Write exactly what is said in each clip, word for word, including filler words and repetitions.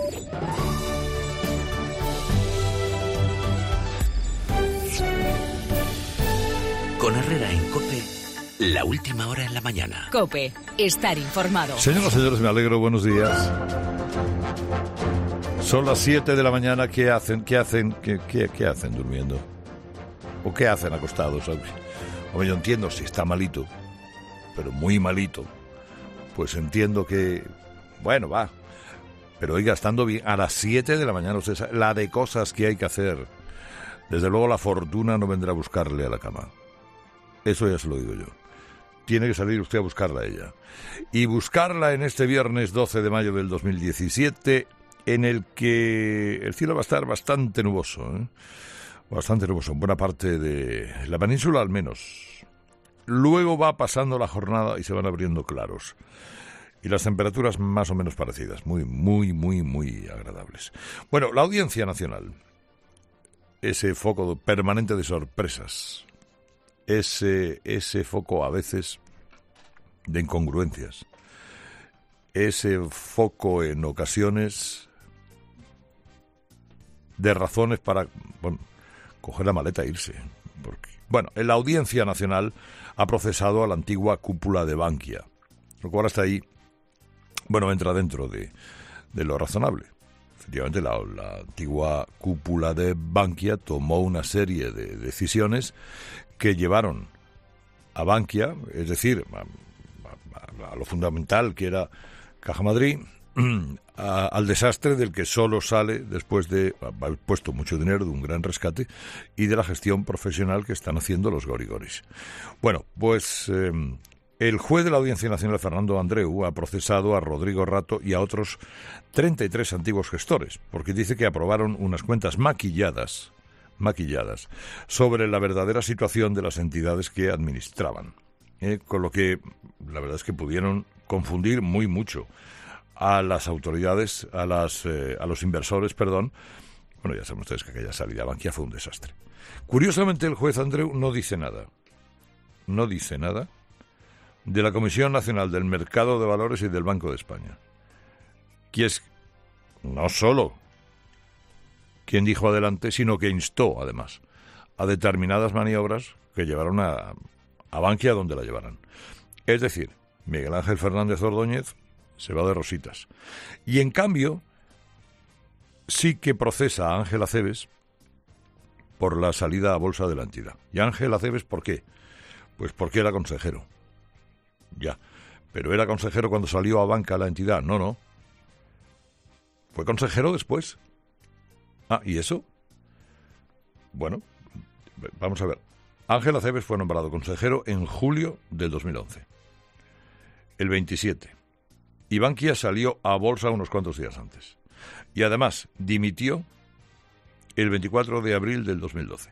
Con Herrera en COPE, la última hora en la mañana. COPE, estar informado. Señoras y señores, me alegro, buenos días. Son las siete de la mañana, ¿qué hacen? ¿Qué hacen? ¿Qué, qué, qué hacen durmiendo? ¿O qué hacen acostados? Hombre, yo entiendo si está malito, pero muy malito, pues entiendo que, bueno, va. Pero oiga, estando bien, a las siete de la mañana, usted sabe, la de cosas que hay que hacer. Desde luego la fortuna no vendrá a buscarle a la cama. Eso ya se lo digo yo. Tiene que salir usted a buscarla a ella. Y buscarla en este viernes doce de mayo del dos mil diecisiete, en el que el cielo va a estar bastante nuboso, ¿eh? Bastante nuboso, en buena parte de la península al menos. Luego va pasando la jornada y se van abriendo claros. Y las temperaturas más o menos parecidas, muy, muy, muy, muy agradables. Bueno, la Audiencia Nacional, ese foco permanente de sorpresas, ese, ese foco a veces de incongruencias, ese foco en ocasiones de razones para, bueno, coger la maleta e irse. Porque, bueno, la Audiencia Nacional ha procesado a la antigua cúpula de Bankia, lo cual hasta ahí, bueno, entra dentro de, de lo razonable. Efectivamente, la, la antigua cúpula de Bankia tomó una serie de decisiones que llevaron a Bankia, es decir, a, a, a lo fundamental que era Caja Madrid, a, al desastre del que solo sale después de haber puesto mucho dinero, de un gran rescate y de la gestión profesional que están haciendo los gorigoris. Bueno, pues eh, el juez de la Audiencia Nacional, Fernando Andreu, ha procesado a Rodrigo Rato y a otros treinta y tres antiguos gestores, porque dice que aprobaron unas cuentas maquilladas, maquilladas, sobre la verdadera situación de las entidades que administraban, ¿eh? Con lo que la verdad es que pudieron confundir muy mucho a las autoridades, a las eh, a los inversores, perdón. Bueno, ya saben ustedes que aquella salida a Bankia fue un desastre. Curiosamente, el juez Andreu no dice nada, no dice nada de la Comisión Nacional del Mercado de Valores y del Banco de España, que es no solo quien dijo adelante, sino que instó, además, a determinadas maniobras que llevaron a, a Bankia donde la llevaran. Es decir, Miguel Ángel Fernández Ordóñez se va de rositas. Y en cambio, sí que procesa a Ángel Acebes por la salida a bolsa de la entidad. ¿Y Ángel Acebes por qué? Pues porque era consejero. Ya. Pero era consejero cuando salió a banca la entidad. No, no. Fue consejero después. Ah, ¿y eso? Bueno, vamos a ver. Ángel Acebes fue nombrado consejero en julio del dos mil once. El veintisiete. Y Bankia salió a bolsa unos cuantos días antes. Y además dimitió el veinticuatro de abril del dos mil doce.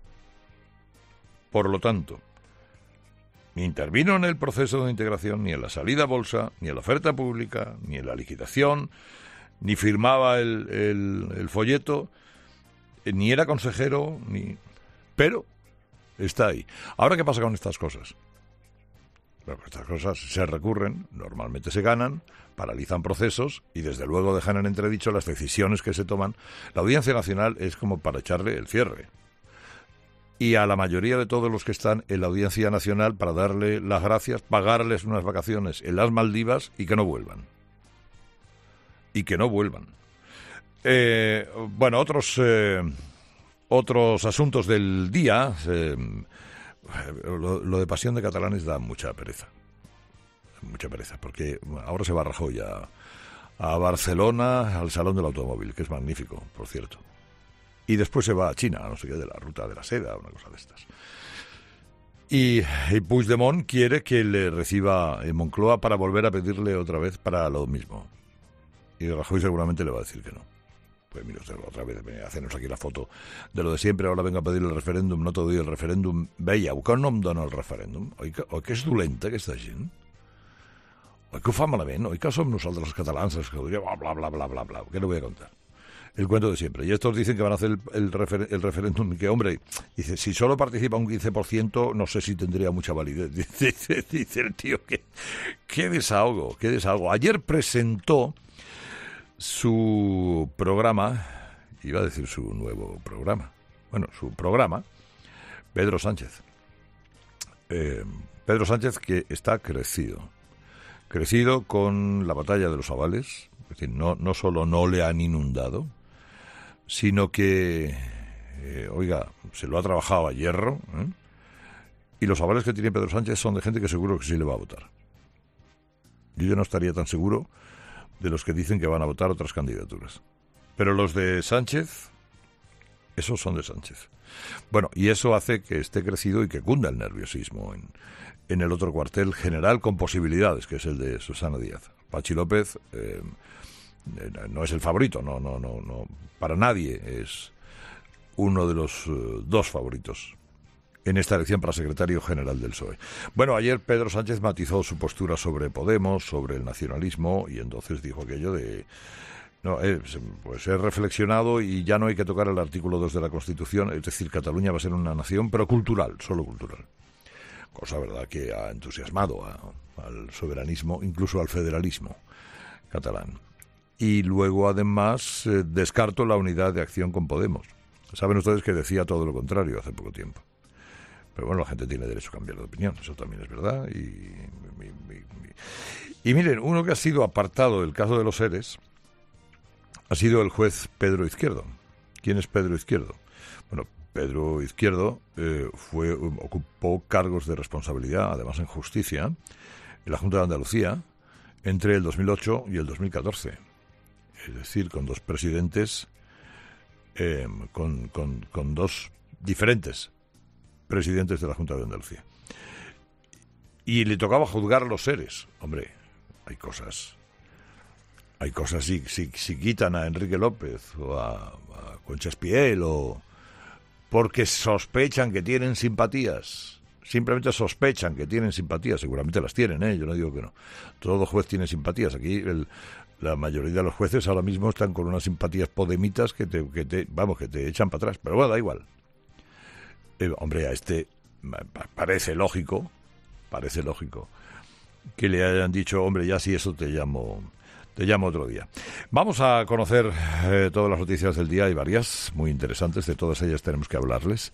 Por lo tanto, ni intervino en el proceso de integración, ni en la salida a bolsa, ni en la oferta pública, ni en la liquidación, ni firmaba el, el, el folleto, ni era consejero, ni... pero está ahí. Ahora, ¿qué pasa con estas cosas? Bueno, estas cosas se recurren, normalmente se ganan, paralizan procesos y desde luego dejan en entredicho las decisiones que se toman. La Audiencia Nacional es como para echarle el cierre. Y a la mayoría de todos los que están en la Audiencia Nacional, para darle las gracias, pagarles unas vacaciones en las Maldivas y que no vuelvan. Y que no vuelvan. Eh, bueno, otros eh, otros asuntos del día. Eh, lo, lo de Pasión de Catalanes da mucha pereza. Mucha pereza, porque ahora se va a Rajoy a, a Barcelona, al Salón del Automóvil, que es magnífico, por cierto. Y después se va a China, no sé qué, de la ruta de la seda, una cosa de estas. Y, y Puigdemont quiere que le reciba en Moncloa para volver a pedirle otra vez para lo mismo. Y Rajoy seguramente le va a decir que no. Pues mira, otra vez hacernos aquí la foto de lo de siempre, ahora vengo a pedir el referéndum, no te doy el referéndum. Veia, que no em dona el referèndum? Oi que, oi que és dolenta aquesta gent? Oi que ho fa malament? Oi que som nosaltres els catalans els que ho diria bla, bla, bla, bla, bla, bla? ¿Qué le voy a contar? El cuento de siempre. Y estos dicen que van a hacer el, el, refer, el referéndum, que hombre, dice, si solo participa un quince por ciento, no sé si tendría mucha validez. Dice, dice el tío, que qué desahogo, qué desahogo. Ayer presentó su programa, iba a decir su nuevo programa, bueno, su programa, Pedro Sánchez. Eh, Pedro Sánchez que está crecido, crecido con la batalla de los avales, es decir, no, no solo no le han inundado, sino que, eh, oiga, se lo ha trabajado a hierro, ¿eh? Y los avales que tiene Pedro Sánchez son de gente que seguro que sí le va a votar. Yo ya no estaría tan seguro de los que dicen que van a votar otras candidaturas. Pero los de Sánchez, esos son de Sánchez. Bueno, y eso hace que esté crecido y que cunda el nerviosismo en, en el otro cuartel general con posibilidades, que es el de Susana Díaz. Pachi López eh, no es el favorito, no, no, no, no, para nadie es uno de los uh, dos favoritos en esta elección para secretario general del P S O E. Bueno, ayer Pedro Sánchez matizó su postura sobre Podemos, sobre el nacionalismo, y entonces dijo aquello de... No, eh, pues he reflexionado y ya no hay que tocar el artículo dos de la Constitución, es decir, Cataluña va a ser una nación, pero cultural, solo cultural. Cosa, verdad, que ha entusiasmado a, al soberanismo, incluso al federalismo catalán. Y luego, además, eh, descarto la unidad de acción con Podemos. Saben ustedes que decía todo lo contrario hace poco tiempo. Pero bueno, la gente tiene derecho a cambiar de opinión, eso también es verdad. Y, y, y, y miren, uno que ha sido apartado del caso de los seres ha sido el juez Pedro Izquierdo. ¿Quién es Pedro Izquierdo? Bueno, Pedro Izquierdo eh, fue, ocupó cargos de responsabilidad, además en justicia, en la Junta de Andalucía, entre el dos mil ocho y el dos mil catorce. Es decir, con dos presidentes, eh, con, con, con dos diferentes presidentes de la Junta de Andalucía. Y le tocaba juzgar a los seres. Hombre, hay cosas... Hay cosas, si, si, si quitan a Enrique López o a, a Concha Espiel o porque sospechan que tienen simpatías, simplemente sospechan que tienen simpatías, seguramente las tienen, ¿eh? Yo no digo que no. Todo juez tiene simpatías. Aquí el, la mayoría de los jueces ahora mismo están con unas simpatías podemitas que te, que te vamos, que te echan para atrás. Pero bueno, da igual. Eh, hombre, a este parece lógico, parece lógico que le hayan dicho, hombre, ya si eso te llamo... Te llamo otro día. Vamos a conocer eh, todas las noticias del día. Hay varias muy interesantes, de todas ellas tenemos que hablarles.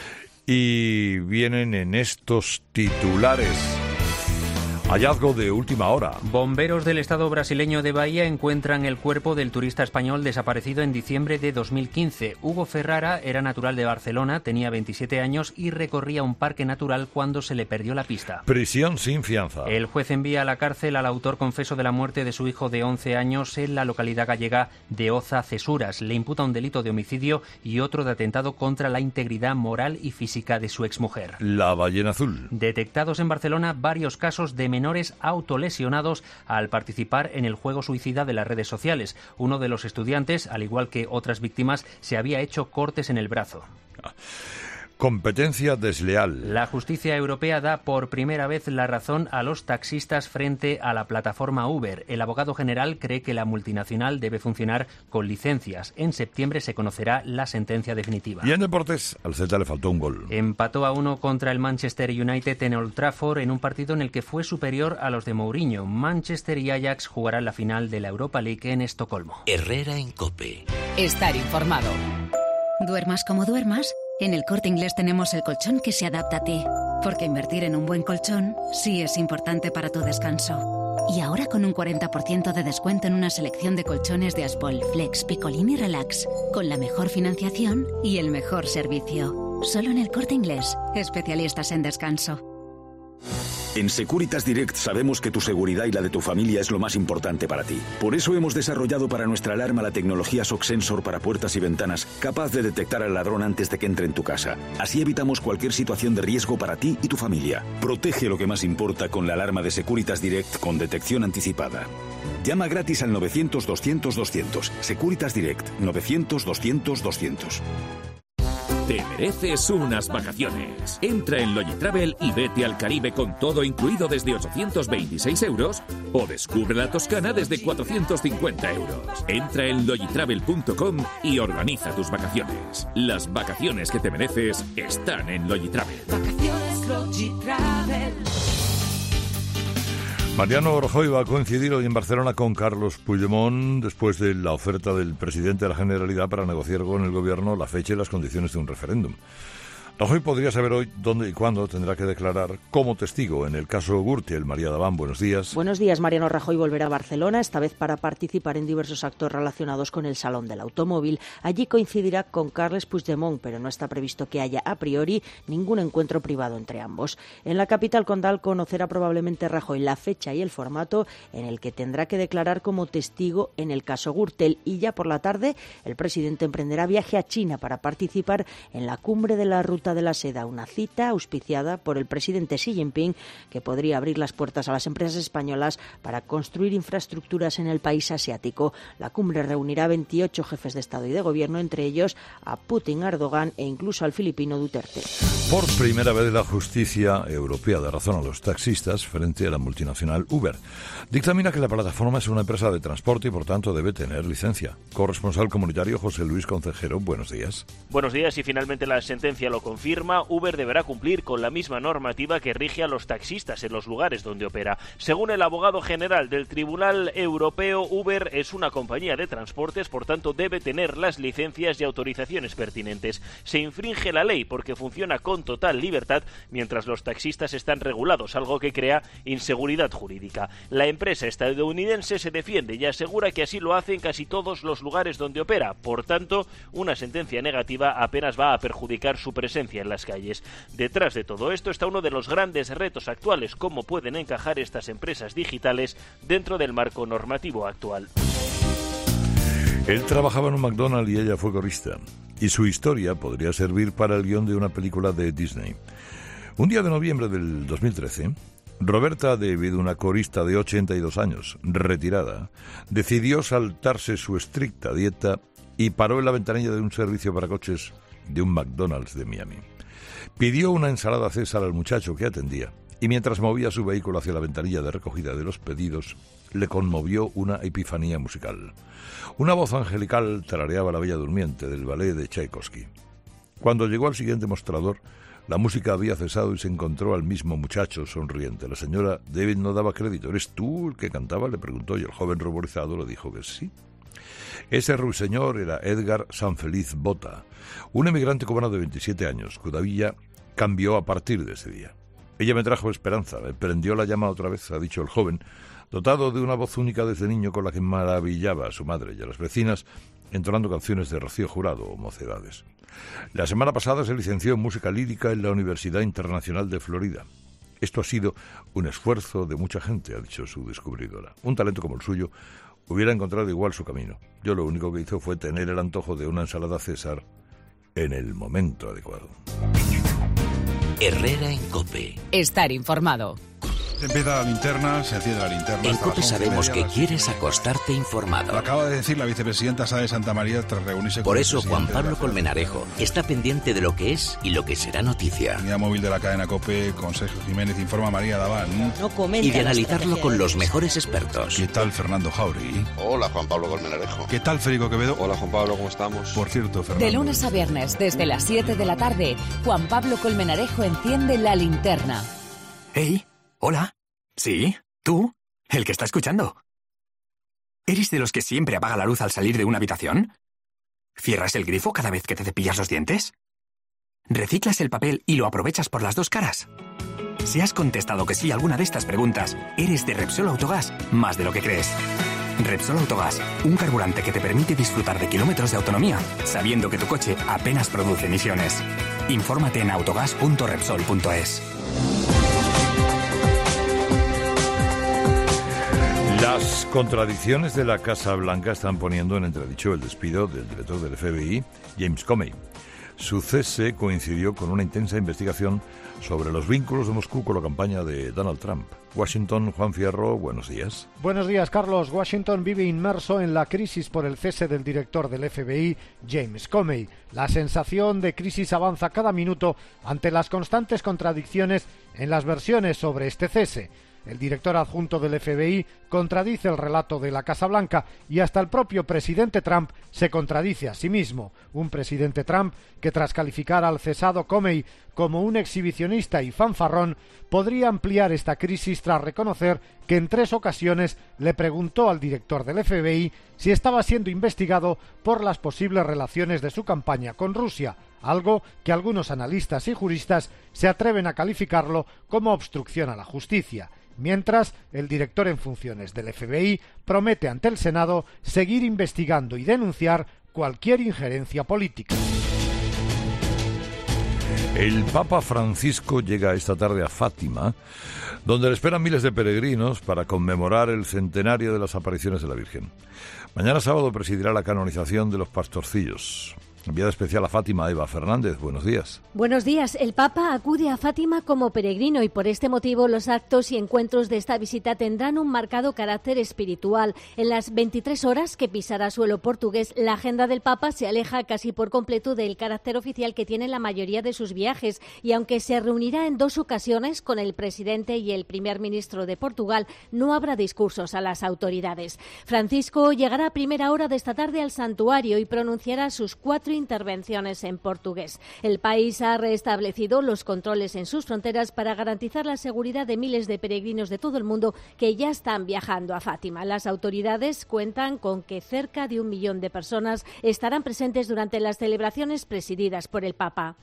Y vienen en estos titulares. Hallazgo de última hora. Bomberos del estado brasileño de Bahía encuentran el cuerpo del turista español desaparecido en diciembre de dos mil quince. Hugo Ferrara era natural de Barcelona, tenía veintisiete años y recorría un parque natural cuando se le perdió la pista. Prisión sin fianza. El juez envía a la cárcel al autor confeso de la muerte de su hijo de once años en la localidad gallega de Oza, Cesuras. Le imputa un delito de homicidio y otro de atentado contra la integridad moral y física de su exmujer. La ballena azul. Detectados en Barcelona varios casos de menores autolesionados al participar en el juego suicida de las redes sociales. Uno de los estudiantes, al igual que otras víctimas, se había hecho cortes en el brazo. Competencia desleal. La justicia europea da por primera vez la razón a los taxistas frente a la plataforma Uber. El abogado general cree que la multinacional debe funcionar con licencias. En septiembre se conocerá la sentencia definitiva. Y en deportes, al Celta le faltó un gol. Empató a uno contra el Manchester United en Old Trafford en un partido en el que fue superior a los de Mourinho. Manchester y Ajax jugarán la final de la Europa League en Estocolmo. Herrera en COPE. Estar informado. Duermas como duermas, en el Corte Inglés tenemos el colchón que se adapta a ti. Porque invertir en un buen colchón sí es importante para tu descanso. Y ahora con un cuarenta por ciento de descuento en una selección de colchones de Aspol, Flex, Picolín y Relax. Con la mejor financiación y el mejor servicio. Solo en el Corte Inglés. Especialistas en descanso. En Securitas Direct sabemos que tu seguridad y la de tu familia es lo más importante para ti. Por eso hemos desarrollado para nuestra alarma la tecnología S O C Sensor para puertas y ventanas, capaz de detectar al ladrón antes de que entre en tu casa. Así evitamos cualquier situación de riesgo para ti y tu familia. Protege lo que más importa con la alarma de Securitas Direct con detección anticipada. Llama gratis al novecientos doscientos doscientos. Securitas Direct, novecientos doscientos doscientos. Te mereces unas vacaciones. Entra en Logitravel y vete al Caribe con todo incluido desde ochocientos veintiséis euros o descubre la Toscana desde cuatrocientos cincuenta euros. Entra en logitravel punto com y organiza tus vacaciones. Las vacaciones que te mereces están en Logitravel. Vacaciones Logitravel. Mariano Rajoy va a coincidir hoy en Barcelona con Carlos Puigdemont después de la oferta del presidente de la Generalitat para negociar con el gobierno la fecha y las condiciones de un referéndum. Rajoy podría saber hoy dónde y cuándo tendrá que declarar como testigo en el caso Gürtel. María Daván, buenos días. Buenos días. Mariano Rajoy volverá a Barcelona, esta vez para participar en diversos actos relacionados con el Salón del Automóvil. Allí coincidirá con Carles Puigdemont, pero no está previsto que haya a priori ningún encuentro privado entre ambos. En la capital condal conocerá probablemente Rajoy la fecha y el formato en el que tendrá que declarar como testigo en el caso Gürtel, y ya por la tarde el presidente emprenderá viaje a China para participar en la cumbre de la Ruta de la Seda, una cita auspiciada por el presidente Xi Jinping que podría abrir las puertas a las empresas españolas para construir infraestructuras en el país asiático. La cumbre reunirá a veintiocho jefes de Estado y de Gobierno, entre ellos a Putin, a Erdogan e incluso al filipino Duterte. Por primera vez la justicia europea da razón a los taxistas frente a la multinacional Uber. Dictamina que la plataforma es una empresa de transporte y por tanto debe tener licencia. Corresponsal comunitario José Luis Concejero, buenos días. Buenos días, y finalmente la sentencia lo confirma. Uber deberá cumplir con la misma normativa que rige a los taxistas en los lugares donde opera. Según el abogado general del Tribunal Europeo, Uber es una compañía de transportes, por tanto debe tener las licencias y autorizaciones pertinentes. Se infringe la ley porque funciona con total libertad mientras los taxistas están regulados, algo que crea inseguridad jurídica. La empresa estadounidense se defiende y asegura que así lo hace en casi todos los lugares donde opera. Por tanto, una sentencia negativa apenas va a perjudicar su presencia en las calles. Detrás de todo esto está uno de los grandes retos actuales: cómo pueden encajar estas empresas digitales dentro del marco normativo actual. Él trabajaba en un McDonald's y ella fue corista, y su historia podría servir para el guión de una película de Disney. Un día de noviembre del dos mil trece, Roberta David, una corista de ochenta y dos años, retirada, decidió saltarse su estricta dieta y paró en la ventanilla de un servicio para coches de un McDonald's de Miami. Pidió una ensalada César al muchacho que atendía, y mientras movía su vehículo hacia la ventanilla de recogida de los pedidos, le conmovió una epifanía musical. Una voz angelical tarareaba La Bella Durmiente del ballet de Tchaikovsky. Cuando llegó al siguiente mostrador, la música había cesado y se encontró al mismo muchacho sonriente. La señora David no daba crédito. ¿Eres tú el que cantaba?, le preguntó, y el joven ruborizado le dijo que sí. Ese ruiseñor era Edgar Sanfeliz Bota, un emigrante cubano de veintisiete años, cuya vida cambió a partir de ese día. Ella me trajo esperanza, me prendió la llama otra vez, ha dicho el joven, dotado de una voz única desde niño con la que maravillaba a su madre y a las vecinas, entonando canciones de Rocío Jurado o Mocedades. La semana pasada se licenció en música lírica en la Universidad Internacional de Florida. Esto ha sido un esfuerzo de mucha gente, ha dicho su descubridora. Un talento como el suyo hubiera encontrado igual su camino. Yo lo único que hizo fue tener el antojo de una ensalada César en el momento adecuado. Herrera en COPE. Estar informado. Se empieza la linterna, se enciende la linterna. En COPE sabemos que quieres acostarte informado. Lo acaba de decir la vicepresidenta Sá de Santa María tras reunirse con Por el eso Juan Pablo Colmenarejo está pendiente de lo que es y lo que será noticia. Unidad móvil de la cadena COPE con Sergio Jiménez, informa María Daván. No comenta y de analizarlo con los mejores expertos. ¿Qué tal Fernando Jauregui? Hola Juan Pablo Colmenarejo. ¿Qué tal Federico Quevedo? Hola Juan Pablo, ¿cómo estamos? Por cierto, Fernando. De lunes a viernes, desde las siete de la tarde, Juan Pablo Colmenarejo enciende la linterna. Hey, hola. ¿Sí? ¿Tú? ¿El que está escuchando? ¿Eres de los que siempre apaga la luz al salir de una habitación? ¿Cierras el grifo cada vez que te cepillas los dientes? ¿Reciclas el papel y lo aprovechas por las dos caras? Si has contestado que sí a alguna de estas preguntas, eres de Repsol Autogás más de lo que crees. Repsol Autogás, un carburante que te permite disfrutar de kilómetros de autonomía, sabiendo que tu coche apenas produce emisiones. Infórmate en autogás punto repsol punto es. Las contradicciones de la Casa Blanca están poniendo en entredicho el despido del director del F B I, James Comey. Su cese coincidió con una intensa investigación sobre los vínculos de Moscú con la campaña de Donald Trump. Washington, Juan Fierro, buenos días. Buenos días, Carlos. Washington vive inmerso en la crisis por el cese del director del F B I, James Comey. La sensación de crisis avanza cada minuto ante las constantes contradicciones en las versiones sobre este cese. El director adjunto del F B I contradice el relato de la Casa Blanca y hasta el propio presidente Trump se contradice a sí mismo. Un presidente Trump que, tras calificar al cesado Comey como un exhibicionista y fanfarrón, podría ampliar esta crisis tras reconocer que en tres ocasiones le preguntó al director del F B I si estaba siendo investigado por las posibles relaciones de su campaña con Rusia, algo que algunos analistas y juristas se atreven a calificarlo como obstrucción a la justicia. Mientras, el director en funciones del F B I promete ante el Senado seguir investigando y denunciar cualquier injerencia política. El Papa Francisco llega esta tarde a Fátima, donde le esperan miles de peregrinos para conmemorar el centenario de las apariciones de la Virgen. Mañana sábado presidirá la canonización de los pastorcillos. Enviada especial a Fátima, Eva Fernández. Buenos días. Buenos días. El Papa acude a Fátima como peregrino y por este motivo los actos y encuentros de esta visita tendrán un marcado carácter espiritual. En las veintitrés horas que pisará suelo portugués, la agenda del Papa se aleja casi por completo del carácter oficial que tiene la mayoría de sus viajes y aunque se reunirá en dos ocasiones con el presidente y el primer ministro de Portugal, no habrá discursos a las autoridades. Francisco llegará a primera hora de esta tarde al santuario y pronunciará sus cuatro intervenciones en portugués. El país ha restablecido los controles en sus fronteras para garantizar la seguridad de miles de peregrinos de todo el mundo que ya están viajando a Fátima. Las autoridades cuentan con que cerca de un millón de personas estarán presentes durante las celebraciones presididas por el Papa.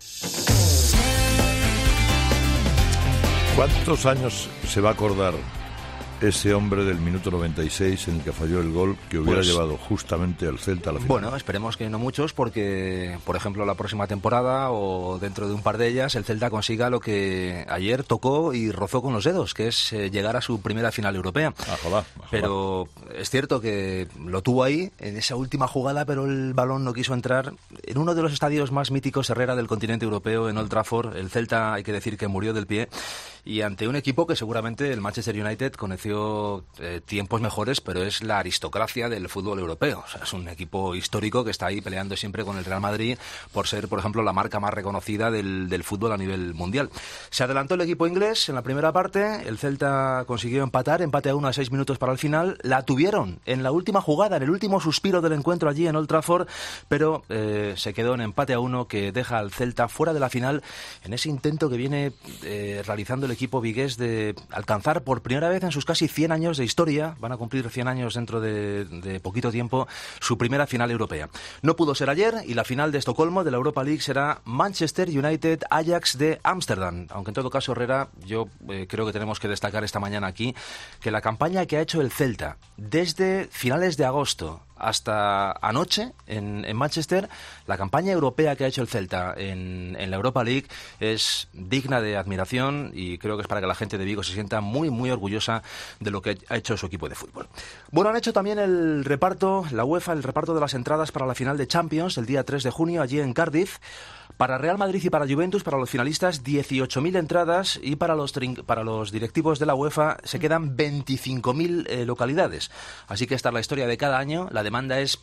¿Cuántos años se va a acordar ese hombre del minuto noventa y seis en el que falló el gol que hubiera pues, llevado justamente al Celta a la final? Bueno, esperemos que no muchos, porque, por ejemplo, la próxima temporada o dentro de un par de ellas, el Celta consiga lo que ayer tocó y rozó con los dedos, que es eh, llegar a su primera final europea. Ojalá, ojalá. Pero es cierto que lo tuvo ahí, en esa última jugada, pero el balón no quiso entrar. En uno de los estadios más míticos, Herrera, del continente europeo, en Old Trafford, el Celta, hay que decir que murió del pie, y ante un equipo que seguramente el Manchester United conoció Eh, tiempos mejores, pero es la aristocracia del fútbol europeo. O sea, es un equipo histórico que está ahí peleando siempre con el Real Madrid por ser, por ejemplo, la marca más reconocida del, del fútbol a nivel mundial. Se adelantó el equipo inglés en la primera parte, el Celta consiguió empatar, empate a uno a seis minutos para el final, la tuvieron en la última jugada, en el último suspiro del encuentro allí en Old Trafford, pero eh, se quedó en empate a uno que deja al Celta fuera de la final en ese intento que viene eh, realizando el equipo vigués de alcanzar por primera vez en sus casi cien años de historia, van a cumplir cien años dentro de, de poquito tiempo, su primera final europea. No pudo ser ayer y la final de Estocolmo de la Europa League será Manchester United Ajax de Ámsterdam, aunque en todo caso, Herrera, yo eh, creo que tenemos que destacar esta mañana aquí que la campaña que ha hecho el Celta desde finales de agosto hasta anoche en, en Manchester, la campaña europea que ha hecho el Celta en, en la Europa League es digna de admiración y creo que es para que la gente de Vigo se sienta muy, muy orgullosa de lo que ha hecho su equipo de fútbol. Bueno, han hecho también el reparto, la UEFA, el reparto de las entradas para la final de Champions el día tres de junio allí en Cardiff. Para Real Madrid y para Juventus, para los finalistas, dieciocho mil entradas y para los, para los directivos de la UEFA se quedan veinticinco mil eh, localidades. Así que esta es la historia de cada año. La demanda es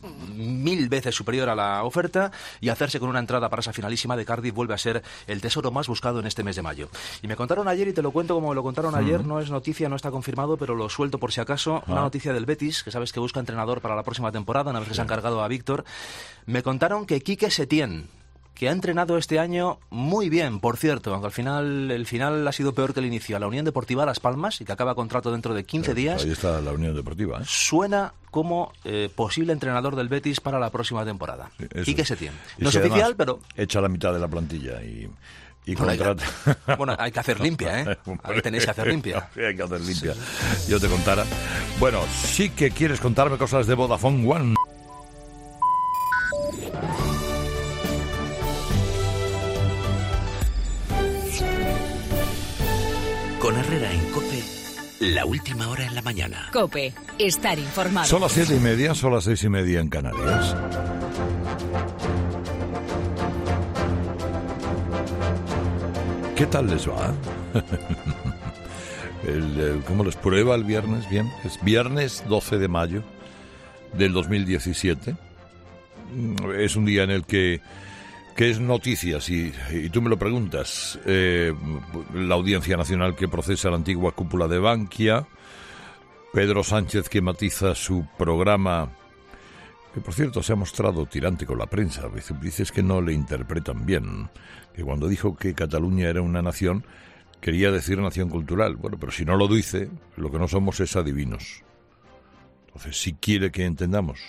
mil veces superior a la oferta y hacerse con una entrada para esa finalísima de Cardiff vuelve a ser el tesoro más buscado en este mes de mayo. Y me contaron ayer, y te lo cuento como me lo contaron uh-huh. ayer, no es noticia, no está confirmado, pero lo suelto por si acaso, uh-huh. una noticia del Betis, que sabes que busca entrenador para la próxima temporada, una vez que se ha encargado a Víctor. Me contaron que Quique Setién, que ha entrenado este año muy bien, por cierto, aunque al final el final ha sido peor que el inicio, a la Unión Deportiva Las Palmas, y que acaba contrato dentro de quince días. Ahí está la Unión Deportiva, ¿eh? Suena como eh, posible entrenador del Betis para la próxima temporada. Sí, Quique Setién. No es si oficial, pero echa la mitad de la plantilla y... Y bueno, contrata... hay, bueno, hay que hacer limpia, ¿eh? Ahí tenéis que hacer limpia. Sí, hay que hacer limpia. Sí. Yo te contara. Bueno, sí que quieres contarme cosas de Vodafone One. Con Herrera en COPE, la última hora en la mañana. COPE, estar informado. Son las siete y media, son las seis y media en Canarias. ¿Qué tal les va? el, el, ¿Cómo les prueba el viernes? Bien, es viernes doce de mayo del dos mil diecisiete. Es un día en el que... ¿Qué es noticias? Y, y tú me lo preguntas. Eh, la Audiencia Nacional que procesa la antigua cúpula de Bankia, Pedro Sánchez que matiza su programa, que por cierto se ha mostrado tirante con la prensa. Dices que no le interpretan bien, que cuando dijo que Cataluña era una nación, quería decir nación cultural. Bueno, pero si no lo dice, lo que no somos es adivinos. Entonces, si quiere que entendamos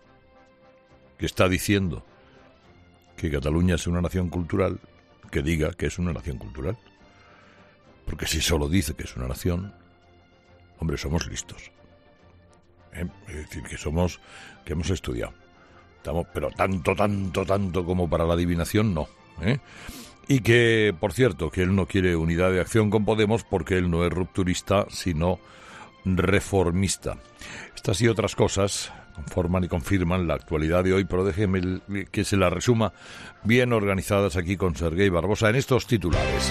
que está diciendo que Cataluña es una nación cultural, que diga que es una nación cultural. Porque si solo dice que es una nación, hombre, somos listos. ¿Eh? Es decir, que somos, que hemos estudiado. Estamos, pero tanto, tanto, tanto como para la adivinación, no. ¿Eh? Y que, por cierto, que él no quiere unidad de acción con Podemos porque él no es rupturista, sino reformista. Estas y otras cosas conforman y confirman la actualidad de hoy, pero déjeme que se la resuma bien organizadas aquí con Serguei Barbosa en estos titulares.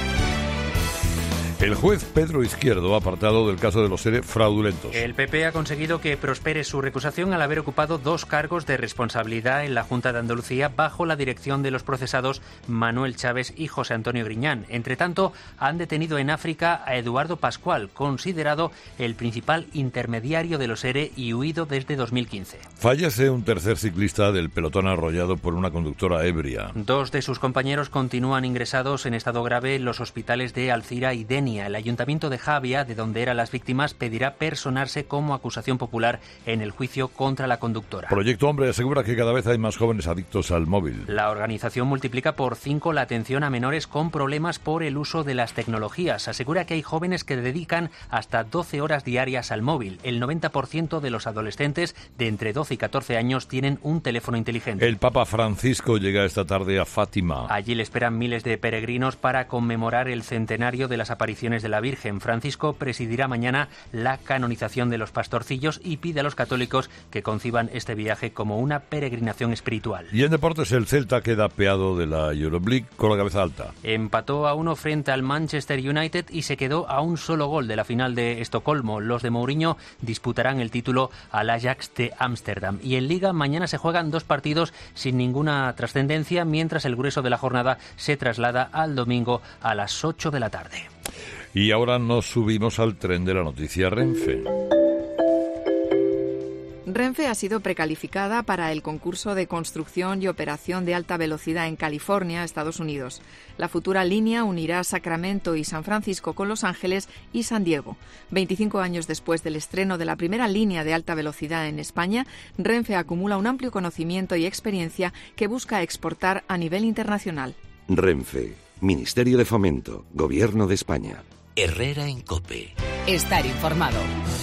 El juez Pedro Izquierdo ha apartado del caso de los ERE fraudulentos. El P P ha conseguido que prospere su recusación al haber ocupado dos cargos de responsabilidad en la Junta de Andalucía bajo la dirección de los procesados Manuel Chávez y José Antonio Griñán. Entre tanto, han detenido en África a Eduardo Pascual, considerado el principal intermediario de los ERE y huido desde dos mil quince. Fallece un tercer ciclista del pelotón arrollado por una conductora ebria. Dos de sus compañeros continúan ingresados en estado grave en los hospitales de Alcira y Denia. El Ayuntamiento de Javia, de donde eran las víctimas, pedirá personarse como acusación popular en el juicio contra la conductora. Proyecto Hombre asegura que cada vez hay más jóvenes adictos al móvil. La organización multiplica por cinco la atención a menores con problemas por el uso de las tecnologías. Asegura que hay jóvenes que dedican hasta doce horas diarias al móvil. El noventa por ciento de los adolescentes de entre doce y catorce años tienen un teléfono inteligente. El Papa Francisco llega esta tarde a Fátima. Allí le esperan miles de peregrinos para conmemorar el centenario de las apariciones de la Virgen. Francisco presidirá mañana la canonización de los pastorcillos y pide a los católicos que conciban este viaje como una peregrinación espiritual. Y en deportes, el Celta queda apeado de la Euroleague con la cabeza alta. Empató a uno frente al Manchester United y se quedó a un solo gol de la final de Estocolmo. Los de Mourinho disputarán el título al Ajax de Ámsterdam. Y en Liga mañana se juegan dos partidos sin ninguna trascendencia, mientras el grueso de la jornada se traslada al domingo a las ocho de la tarde. Y ahora nos subimos al tren de la noticia Renfe. Renfe ha sido precalificada para el concurso de construcción y operación de alta velocidad en California, Estados Unidos. La futura línea unirá Sacramento y San Francisco con Los Ángeles y San Diego. veinticinco años después del estreno de la primera línea de alta velocidad en España, Renfe acumula un amplio conocimiento y experiencia que busca exportar a nivel internacional. Renfe, Ministerio de Fomento, Gobierno de España. Herrera en COPE. Estar informado.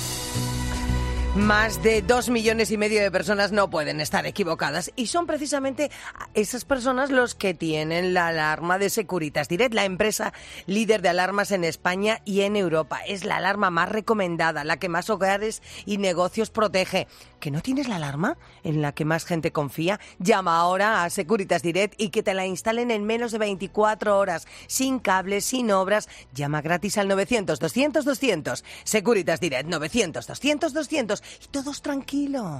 Más de dos millones y medio de personas no pueden estar equivocadas y son precisamente esas personas los que tienen la alarma de Securitas Direct, la empresa líder de alarmas en España y en Europa. Es la alarma más recomendada, la que más hogares y negocios protege. ¿Que no tienes la alarma en la que más gente confía? Llama ahora a Securitas Direct y que te la instalen en menos de veinticuatro horas, sin cables, sin obras. Llama gratis al novecientos, doscientos, doscientos. Securitas Direct, novecientos, doscientos, doscientos. Y todos tranquilos.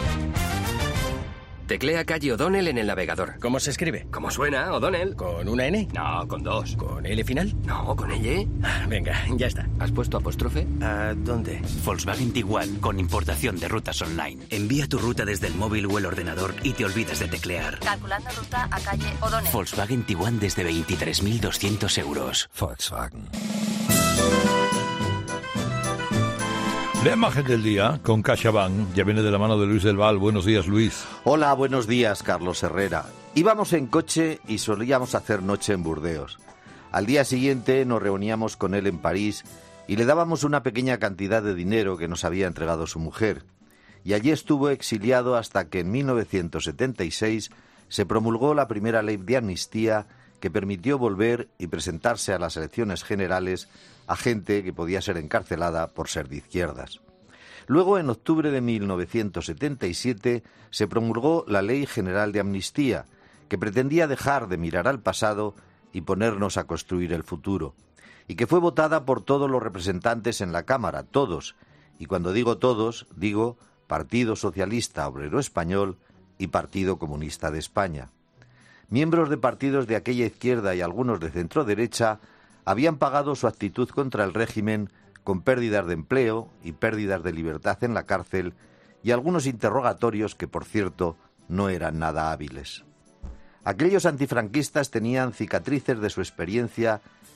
Teclea calle O'Donnell en el navegador. ¿Cómo se escribe? ¿Cómo suena, O'Donnell? ¿Con una N? No, con dos. ¿Con L final? No, con L. Venga, ya está. ¿Has puesto apóstrofe? ¿A dónde? Volkswagen Tiguan, con importación de rutas online. Envía tu ruta desde el móvil o el ordenador y te olvidas de teclear. Calculando ruta a calle O'Donnell. Volkswagen Tiguan desde veintitrés mil doscientos euros. Volkswagen. La imagen del día con CaixaBank ya viene de la mano de Luis del Val. Buenos días, Luis. Hola, buenos días, Carlos Herrera. Íbamos en coche y solíamos hacer noche en Burdeos. Al día siguiente nos reuníamos con él en París y le dábamos una pequeña cantidad de dinero que nos había entregado su mujer. Y allí estuvo exiliado hasta que en mil novecientos setenta y seis se promulgó la primera ley de amnistía que permitió volver y presentarse a las elecciones generales a gente que podía ser encarcelada por ser de izquierdas. Luego, en octubre de mil novecientos setenta y siete, se promulgó la Ley General de Amnistía, que pretendía dejar de mirar al pasado y ponernos a construir el futuro, y que fue votada por todos los representantes en la Cámara, todos, y cuando digo todos, digo Partido Socialista Obrero Español y Partido Comunista de España. Miembros de partidos de aquella izquierda y algunos de centro-derecha habían pagado su actitud contra el régimen con pérdidas de empleo y pérdidas de libertad en la cárcel y algunos interrogatorios que, por cierto, no eran nada hábiles. Aquellos antifranquistas tenían cicatrices de su experiencia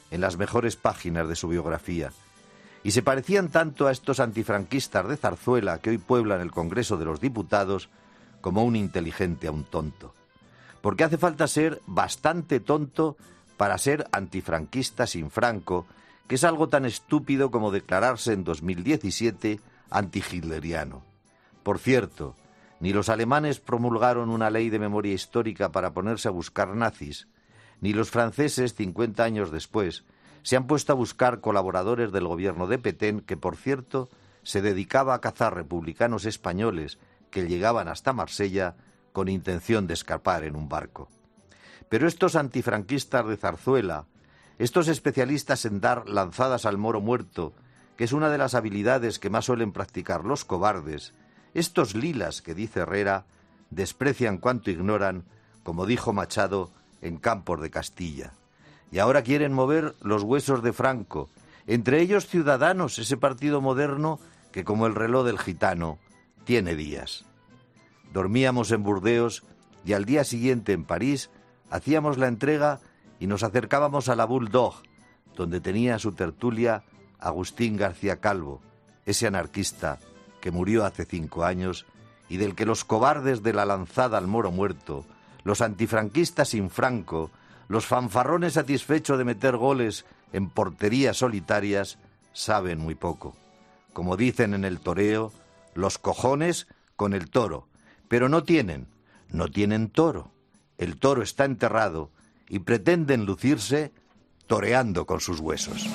en las mejores páginas de su biografía. Y se parecían tanto a estos antifranquistas de Zarzuela que hoy pueblan el Congreso de los Diputados como un inteligente a un tonto. Porque hace falta ser bastante tonto para ser antifranquista sin Franco, que es algo tan estúpido como declararse en dos mil diecisiete antihitleriano. Por cierto, ni los alemanes promulgaron una ley de memoria histórica para ponerse a buscar nazis, ni los franceses, cincuenta años después, se han puesto a buscar colaboradores del gobierno de Petén, que, por cierto, se dedicaba a cazar republicanos españoles que llegaban hasta Marsella con intención de escapar en un barco. Pero estos antifranquistas de Zarzuela, estos especialistas en dar lanzadas al moro muerto, que es una de las habilidades que más suelen practicar los cobardes, estos lilas que dice Herrera, desprecian cuanto ignoran, como dijo Machado en Campos de Castilla. Y ahora quieren mover los huesos de Franco, entre ellos Ciudadanos, ese partido moderno que, como el reloj del gitano, tiene días. Dormíamos en Burdeos y al día siguiente en París hacíamos la entrega y nos acercábamos a la Bulldog, donde tenía su tertulia Agustín García Calvo, ese anarquista que murió hace cinco años y del que los cobardes de la lanzada al moro muerto, los antifranquistas sin Franco, los fanfarrones satisfechos de meter goles en porterías solitarias, saben muy poco. Como dicen en el toreo, los cojones con el toro, pero no tienen, no tienen toro. El toro está enterrado y pretenden lucirse toreando con sus huesos.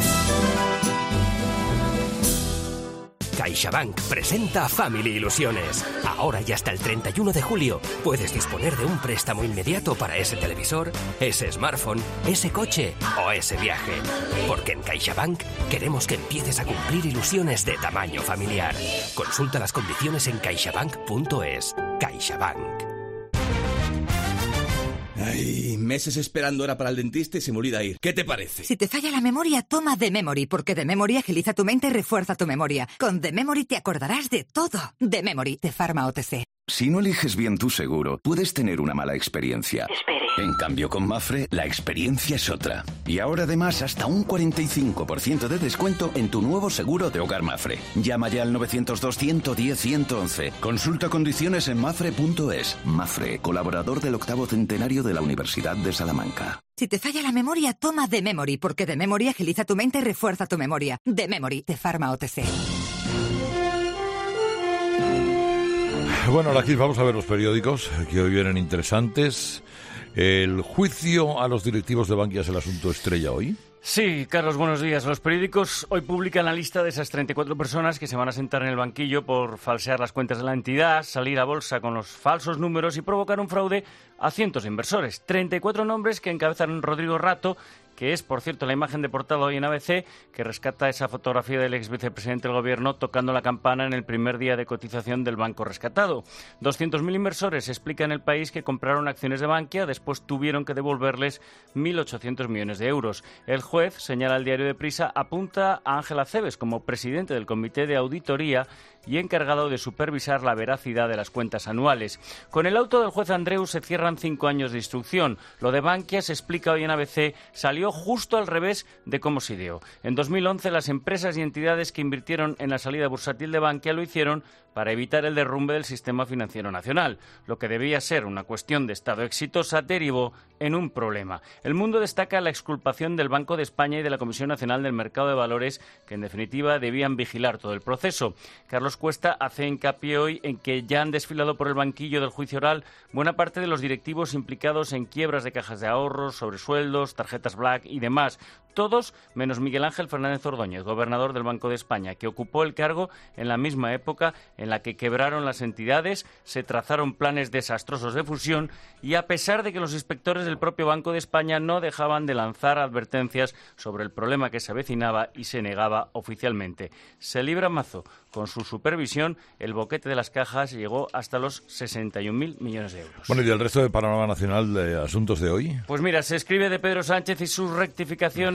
CaixaBank presenta Family Ilusiones. Ahora y hasta el treinta y uno de julio puedes disponer de un préstamo inmediato para ese televisor, ese smartphone, ese coche o ese viaje. Porque en CaixaBank queremos que empieces a cumplir ilusiones de tamaño familiar. Consulta las condiciones en caixabank punto es. CaixaBank. Ay, meses esperando hora para el dentista y se me olvida ir. ¿Qué te parece? Si te falla la memoria, toma The Memory, porque The Memory agiliza tu mente y refuerza tu memoria. Con The Memory te acordarás de todo. The Memory, de Pharma O T C. Si no eliges bien tu seguro, puedes tener una mala experiencia. Espere. En cambio, con Mapfre, la experiencia es otra. Y ahora además, hasta un cuarenta y cinco por ciento de descuento en tu nuevo seguro de hogar Mapfre. Llama ya al novecientos dos, ciento diez, ciento once. Consulta condiciones en mapfre punto es. Mapfre, colaborador del octavo centenario de la Universidad de Salamanca. Si te falla la memoria, toma The Memory, porque The Memory agiliza tu mente y refuerza tu memoria. The Memory, de Pharma O T C. Bueno, ahora aquí vamos a ver los periódicos, que hoy vienen interesantes. El juicio a los directivos de Bankia es el asunto estrella hoy. Sí, Carlos, buenos días. Los periódicos hoy publican la lista de esas treinta y cuatro personas que se van a sentar en el banquillo por falsear las cuentas de la entidad, salir a bolsa con los falsos números y provocar un fraude a cientos de inversores. treinta y cuatro nombres que encabezan Rodrigo Rato, que es, por cierto, la imagen de portada hoy en A B C, que rescata esa fotografía del ex vicepresidente del Gobierno tocando la campana en el primer día de cotización del banco rescatado. doscientos mil inversores explica en El País que compraron acciones de Bankia, después tuvieron que devolverles mil ochocientos millones de euros. El juez, señala el diario de Prisa, apunta a Ángel Acebes como presidente del Comité de Auditoría y encargado de supervisar la veracidad de las cuentas anuales. Con el auto del juez Andreu se cierran cinco años de instrucción. Lo de Bankia, se explica hoy en A B C, salió justo al revés de cómo se ideó. En dos mil once, las empresas y entidades que invirtieron en la salida bursátil de Bankia lo hicieron para evitar el derrumbe del sistema financiero nacional. Lo que debía ser una cuestión de Estado exitosa derivó en un problema. El Mundo destaca la exculpación del Banco de España y de la Comisión Nacional del Mercado de Valores, que en definitiva debían vigilar todo el proceso. Carlos Cuesta hace hincapié hoy en que ya han desfilado por el banquillo del juicio oral buena parte de los directivos implicados en quiebras de cajas de ahorros, sobresueldos, tarjetas Black y demás. Todos menos Miguel Ángel Fernández Ordóñez, gobernador del Banco de España, que ocupó el cargo en la misma época en la que quebraron las entidades, se trazaron planes desastrosos de fusión y, a pesar de que los inspectores del propio Banco de España no dejaban de lanzar advertencias sobre el problema que se avecinaba y se negaba oficialmente. Se libra mazo. Con su supervisión, el boquete de las cajas llegó hasta los sesenta y un mil millones de euros. Bueno, ¿y del resto del panorama nacional de asuntos de hoy? Pues mira, se escribe de Pedro Sánchez y sus rectificaciones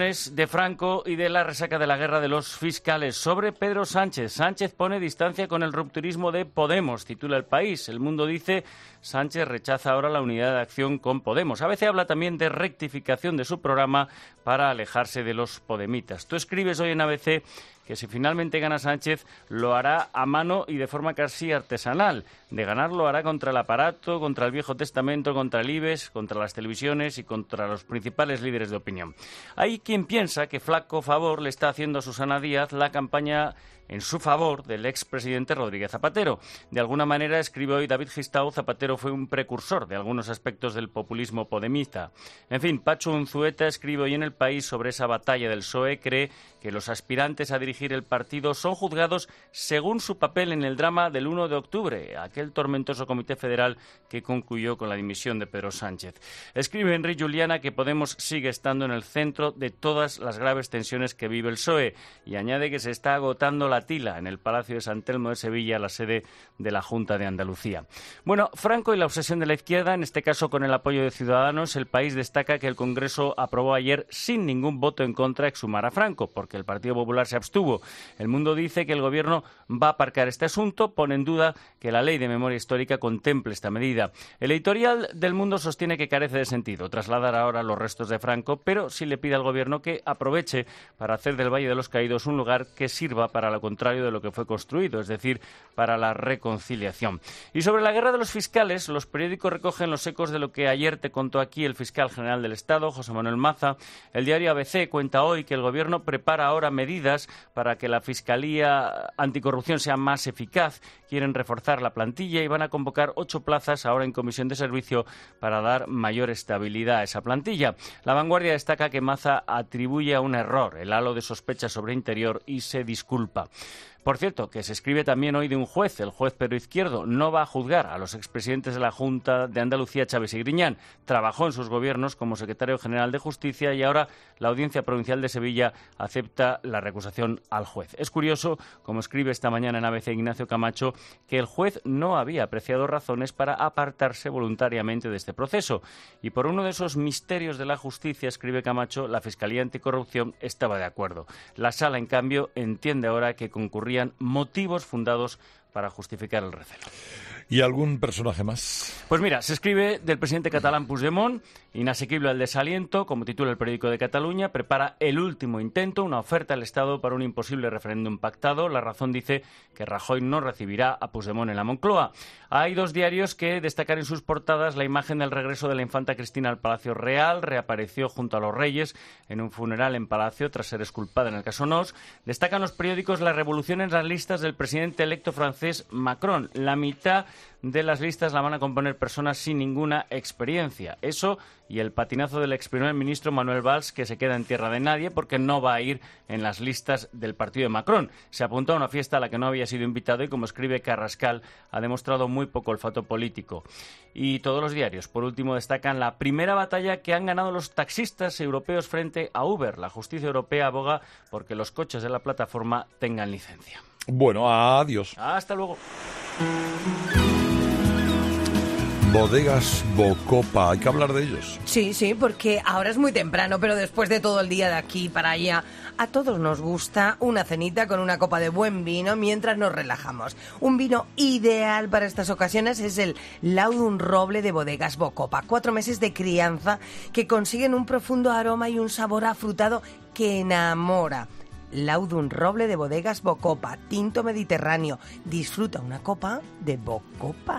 lecciones de Franco y de la resaca de la guerra de los fiscales. Sobre Pedro Sánchez. Sánchez pone distancia con el rupturismo de Podemos, titula El País. El Mundo dice: Sánchez rechaza ahora la unidad de acción con Podemos. A veces habla también de rectificación de su programa para alejarse de los podemitas. Tú escribes hoy en A B C que si finalmente gana Sánchez, lo hará a mano y de forma casi artesanal. De ganar lo hará contra el aparato, contra el Viejo Testamento, contra el IBEX, contra las televisiones y contra los principales líderes de opinión. Hay quien piensa que flaco favor le está haciendo a Susana Díaz la campaña en su favor del expresidente Rodríguez Zapatero. De alguna manera, escribe hoy David Gistau, Zapatero fue un precursor de algunos aspectos del populismo podemita. En fin, Pacho Unzueta escribe hoy en El País sobre esa batalla del P S O E, cree que los aspirantes a dirigir el partido son juzgados según su papel en el drama del uno de octubre, aquel tormentoso comité federal que concluyó con la dimisión de Pedro Sánchez. Escribe Enrique Juliana que Podemos sigue estando en el centro de todas las graves tensiones que vive el P S O E y añade que se está agotando la tila en el Palacio de San Telmo de Sevilla, la sede de la Junta de Andalucía. Bueno, Franco y la obsesión de la izquierda, en este caso con el apoyo de Ciudadanos. El País destaca que el Congreso aprobó ayer sin ningún voto en contra exhumar a Franco, porque el Partido Popular se abstuvo. El Mundo dice que el Gobierno va a aparcar este asunto, pone en duda que la Ley de Memoria Histórica contemple esta medida. El editorial del Mundo sostiene que carece de sentido trasladar ahora los restos de Franco, pero sí le pide al Gobierno que aproveche para hacer del Valle de los Caídos un lugar que sirva para la contrario de lo que fue construido, es decir, para la reconciliación. Y sobre la guerra de los fiscales, los periódicos recogen los ecos de lo que ayer te contó aquí el fiscal general del Estado, José Manuel Maza. El diario A B C cuenta hoy que el Gobierno prepara ahora medidas para que la Fiscalía Anticorrupción sea más eficaz. Quieren reforzar la plantilla y van a convocar ocho plazas ahora en comisión de servicio para dar mayor estabilidad a esa plantilla. La Vanguardia destaca que Maza atribuye a un error el halo de sospecha sobre Interior y se disculpa. Por cierto, que se escribe también hoy de un juez, el juez Pedro Izquierdo, no va a juzgar a los expresidentes de la Junta de Andalucía, Chávez y Griñán. Trabajó en sus gobiernos como secretario general de Justicia y ahora la Audiencia Provincial de Sevilla acepta la recusación al juez. Es curioso, como escribe esta mañana en A B C Ignacio Camacho, que el juez no había apreciado razones para apartarse voluntariamente de este proceso. Y por uno de esos misterios de la justicia, escribe Camacho, la Fiscalía Anticorrupción estaba de acuerdo. La Sala, en cambio, entiende ahora que concurría motivos fundados para justificar el recelo. ¿Y algún personaje más? Pues mira, se escribe del presidente catalán Puigdemont, inasequible al desaliento, como titula el periódico de Cataluña, prepara el último intento, una oferta al Estado para un imposible referéndum pactado. La Razón dice que Rajoy no recibirá a Puigdemont en la Moncloa. Hay dos diarios que destacan en sus portadas la imagen del regreso de la infanta Cristina al Palacio Real. Reapareció junto a los reyes en un funeral en Palacio tras ser exculpada en el caso Nos. Destacan los periódicos la revolución en las listas del presidente electo francés Macron. La mitad de las listas la van a componer personas sin ninguna experiencia. Eso y el patinazo del ex primer ministro Manuel Valls, que se queda en tierra de nadie porque no va a ir en las listas del partido de Macron. Se apuntó a una fiesta a la que no había sido invitado y, como escribe Carrascal, ha demostrado muy poco olfato político. Y todos los diarios, por último, destacan la primera batalla que han ganado los taxistas europeos frente a Uber. La justicia europea aboga porque los coches de la plataforma tengan licencia. Bueno, adiós. Hasta luego. Bodegas Bocopa, hay que hablar de ellos. Sí, sí, porque ahora es muy temprano, pero después de todo el día de aquí para allá, a todos nos gusta una cenita con una copa de buen vino mientras nos relajamos. Un vino ideal para estas ocasiones es el Laudun Roble de Bodegas Bocopa. Cuatro meses de crianza que consiguen un profundo aroma y un sabor afrutado que enamora. Laudun Roble de Bodegas Bocopa, tinto mediterráneo. Disfruta una copa de Bocopa.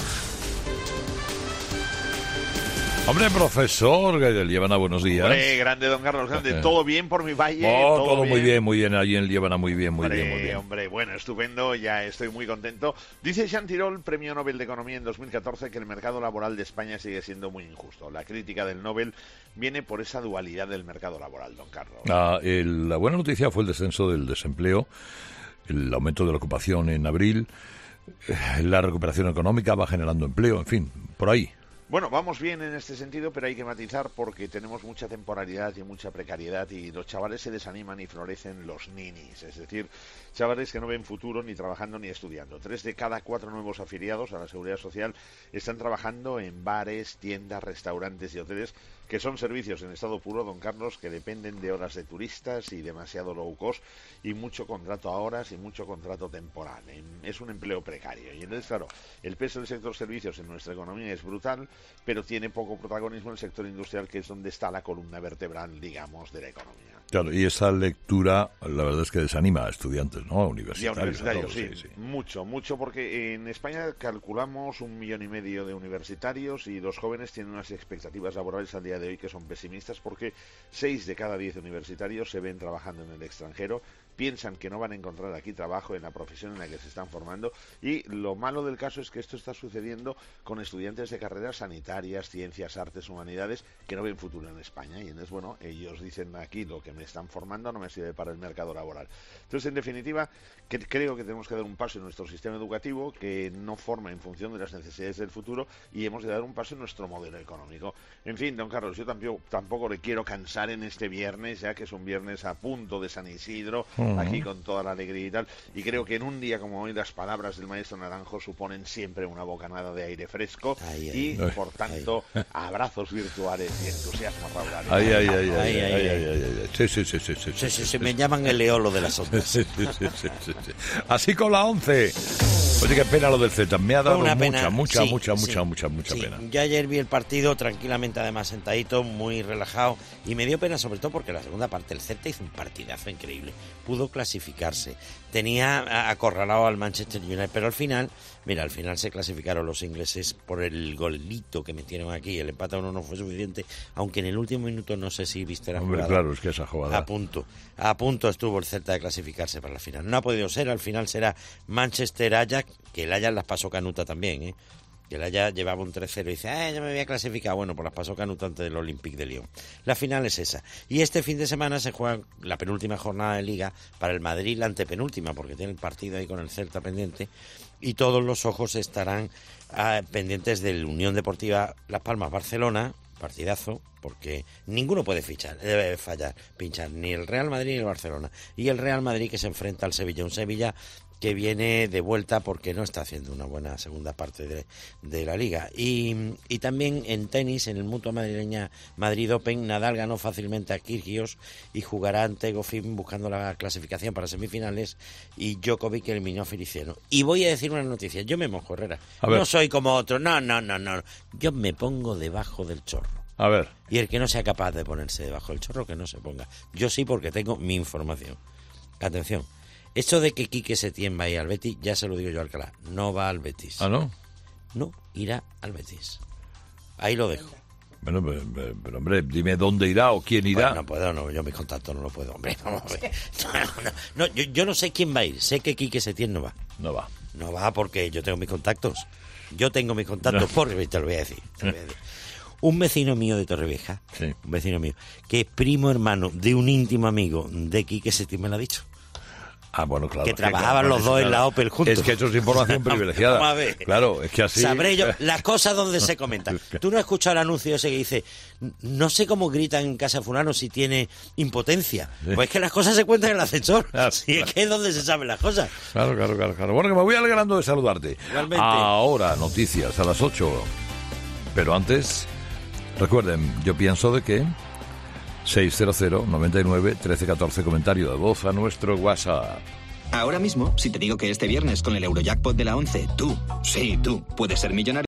Hombre, profesor Gaidel Liébana, buenos días. Hombre, grande, don Carlos, grande. ¿Todo bien por mi valle? Oh, todo, todo bien? muy bien, muy bien. Allí en Liébana, muy bien, muy hombre, bien, muy bien. Hombre, bueno, estupendo, ya estoy muy contento. Dice Jean Tirole, Premio Nobel de Economía en dos mil catorce, que el mercado laboral de España sigue siendo muy injusto. La crítica del Nobel viene por esa dualidad del mercado laboral, don Carlos. Ah, el, la buena noticia fue el descenso del desempleo, el aumento de la ocupación en abril, la recuperación económica va generando empleo, en fin, por ahí. Bueno, vamos bien en este sentido, pero hay que matizar porque tenemos mucha temporalidad y mucha precariedad y los chavales se desaniman y florecen los ninis, es decir, chavales que no ven futuro ni trabajando ni estudiando. Tres de cada cuatro nuevos afiliados a la Seguridad Social están trabajando en bares, tiendas, restaurantes y hoteles que son servicios en estado puro, don Carlos, que dependen de horas de turistas y demasiado low cost y mucho contrato a horas y mucho contrato temporal. Es un empleo precario. Y entonces, claro, el peso del sector servicios en nuestra economía es brutal, pero tiene poco protagonismo en el sector industrial, que es donde está la columna vertebral, digamos, de la economía. Claro, y esa lectura, la verdad es que desanima a estudiantes, ¿no? A universitarios. Y a universitarios, a todos, sí, sí, sí. Mucho, mucho, porque en España calculamos un millón y medio de universitarios y los jóvenes tienen unas expectativas laborales al día de hoy que son pesimistas, porque seis de cada diez universitarios se ven trabajando en el extranjero, piensan que no van a encontrar aquí trabajo en la profesión en la que se están formando, y lo malo del caso es que esto está sucediendo con estudiantes de carreras sanitarias, ciencias, artes, humanidades, que no ven futuro en España. Y entonces, bueno, ellos dicen aquí lo que me están formando no me sirve para el mercado laboral. Entonces, en definitiva, que, creo que tenemos que dar un paso en nuestro sistema educativo que no forma en función de las necesidades del futuro, y hemos de dar un paso en nuestro modelo económico. En fin, don Carlos, yo tampoco, tampoco le quiero cansar en este viernes, ya que es un viernes a punto de San Isidro, uh-huh. aquí con toda la alegría y tal, y creo que en un día como hoy las palabras del maestro Naranjo suponen siempre una bocanada de aire fresco, ay, ay, y ay, por tanto ay. abrazos virtuales y entusiasmo raudales. Ay, ay, ay, ay, ay, ay, ay, ay, ay. Sí, sí, sí, sí, sí, sí, sí, sí, me llaman el eolo de las ondas. Sí, sí, sí, sí, sí, sí. Así con la once. Oye, qué pena lo del Celta, me ha dado una mucha, pena. mucha, sí, mucha, sí, mucha, mucha, mucha sí. pena. Yo ayer vi el partido tranquilamente, además sentadito, muy relajado, y me dio pena sobre todo porque la segunda parte el Celta hizo un partidazo increíble, pudo clasificarse, tenía acorralado al Manchester United, pero al final, mira, al final se clasificaron los ingleses por el golito que metieron aquí, el empate a uno no fue suficiente, aunque en el último minuto no sé si viste la Hombre, jugada. claro, es que esa jugada... A punto, a punto estuvo el Celta de clasificarse para la final. No ha podido ser, al final será Manchester-Ajax, que el Ajax las pasó canuta también, ¿eh? Que el Ajax llevaba un tres cero y dice, ah, ya me había clasificado. Bueno, pues las pasó canuta ante el Olympique de Lyon. La final es esa. Y este fin de semana se juega la penúltima jornada de Liga para el Madrid, la antepenúltima, porque tiene el partido ahí con el Celta pendiente, y todos los ojos estarán ah, pendientes del Unión Deportiva Las Palmas-Barcelona, partidazo, porque ninguno puede fichar, debe fallar, pinchar, ni el Real Madrid ni el Barcelona. Y el Real Madrid que se enfrenta al Sevilla, un Sevilla que viene de vuelta porque no está haciendo una buena segunda parte de, de la Liga. Y, y también en tenis, en el Mutua Madrileña Madrid Open, Nadal ganó fácilmente a Kyrgios y jugará ante Goffin buscando la clasificación para semifinales, y Djokovic eliminó a Feliciano. Y voy a decir una noticia, yo me mojo, Herrera, no soy como otro, no, no, no, no, yo me pongo debajo del chorro. A ver. Y el que no sea capaz de ponerse debajo del chorro, que no se ponga. Yo sí, porque tengo mi información. Atención. Esto de que Quique Setién va a ir al Betis, ya se lo digo yo a Alcalá. No va al Betis. ¿Ah, no? No, irá al Betis. Ahí lo dejo. Bueno, pero, pero hombre, dime dónde irá o quién irá. Bueno, no puedo, no, yo mis contactos no lo puedo, hombre. Vamos a ver. No, no, no, yo, yo no sé quién va a ir. Sé que Quique Setién no va. No va. No va porque yo tengo mis contactos. Yo tengo mis contactos no. porque te lo voy a decir. Te lo voy a decir. Un vecino mío de Torrevieja, sí. un vecino mío, que es primo hermano de un íntimo amigo de Quique Setién, me lo ha dicho. Ah, bueno, claro. Que trabajaban los dos en la Opel juntos. Es que eso es información privilegiada. Vamos a ver. Claro, es que así... Sabré yo las cosas donde se comentan. Tú no has escuchado el anuncio ese que dice, no sé cómo gritan en casa fulano si tiene impotencia. Sí. Pues es que las cosas se cuentan en el ascensor. Claro, si claro. es que es donde se saben las cosas. Claro, claro, claro, claro. Bueno, que me voy alegrando de saludarte. Igualmente. Ahora, noticias a las ocho. Pero antes, recuerden, yo pienso de que... seiscientos noventa y nueve trece catorce, comentario de voz a nuestro WhatsApp. Ahora mismo, si te digo que este viernes con el Eurojackpot de la once, tú, sí, tú, puedes ser millonario.